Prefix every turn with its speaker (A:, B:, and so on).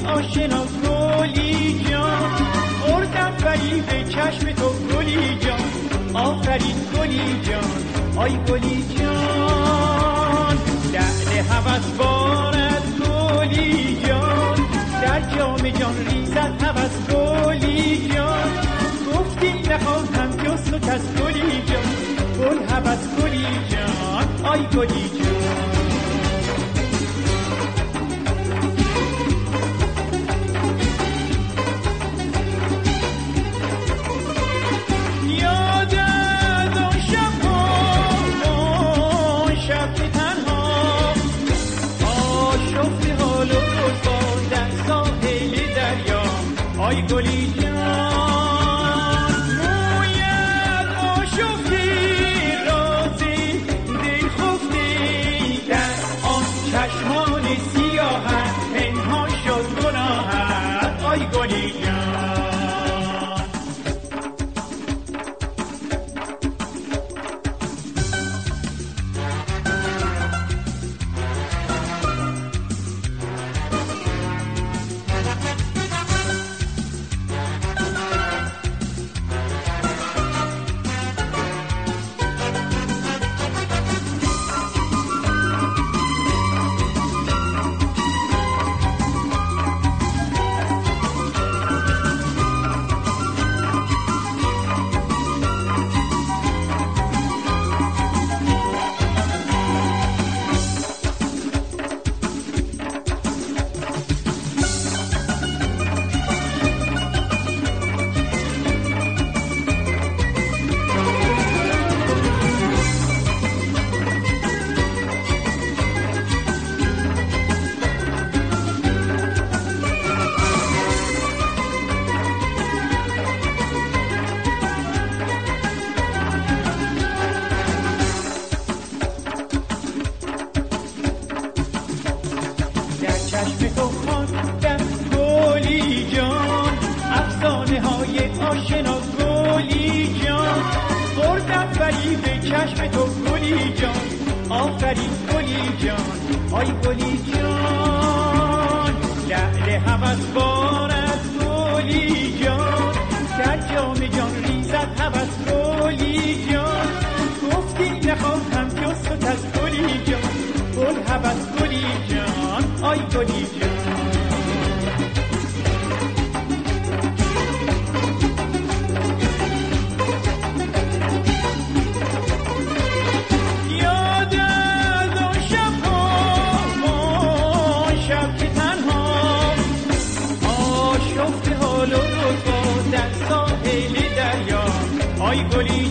A: آشنا گلی جان، خوردم فریب چشم تو گلی جان، آفرین گلی جان، آی گلی جان. لعل هوس بارد گلی جان، در جام جان ریزد هوس گلی جان. گفتی نخواهم جز تو کس گلی جان، گل هوس گلی جان، آی گلی جان. آی گلی جان، مویت آشفتی رازی دل خفتی، در آن چشمان سیاهت پنهان شد گناهت. آی گلی جان. چشم تو خواندم گلی جان، افسانه های آشنا گلی جان. خوردم فریب چشم تو گلی جان، آفرین گلی جان، آی گلی جان. لعل هوس بارد گلی جان، در جام جان ریزد هوس گلی جان. گفتی نخواهم جز تو کس گلی جان، گل هوس گلی جان، آی گلی جان. یاد از آن شب که تنها آشفته حال و رسوا در ساحل دریا. آی گلی